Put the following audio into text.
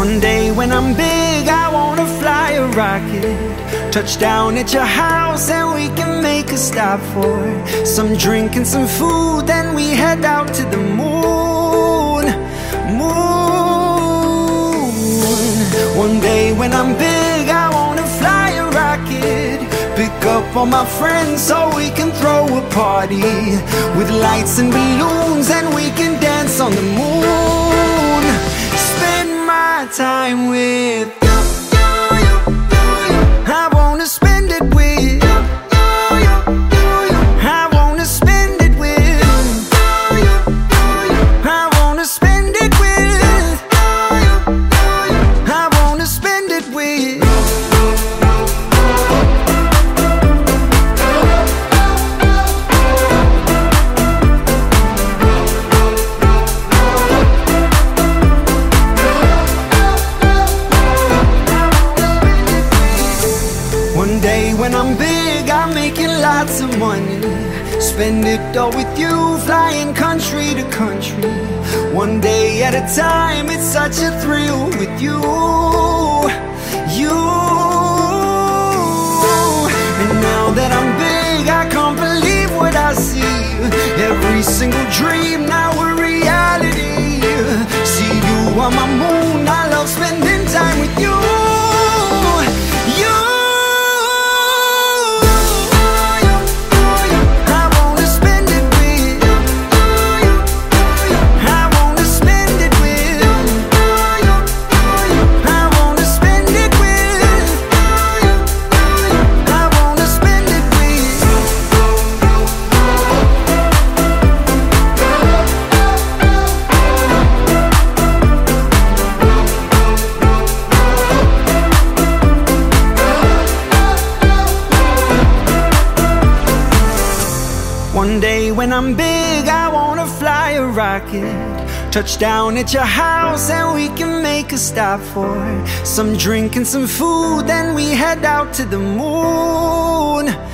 One day when I'm big, I wanna fly a rocket, touch down at your house and we can make a stop for some drink and some food. Then we head out to the moon. One day when I'm big, I wanna fly a rocket, pick up all my friends so we can throw a party with lights and balloons, and we can dance on the moon. Spend my time with you. I wanna spend it with you. I wanna spend it with you. I wanna spend it with you. I wanna spend it with you. One day when I'm big, I'm making lots of money, spend it all with you, flying country to country, one day at a time. It's such a thrill with you. And now that I'm big, I can't believe what I see. Every single dream now a reality. See you on my moon, I love spending time with you. One day when I'm big, I wanna fly a rocket, touch down at your house and we can make a stop for some drink and some food. Then we head out to the moon.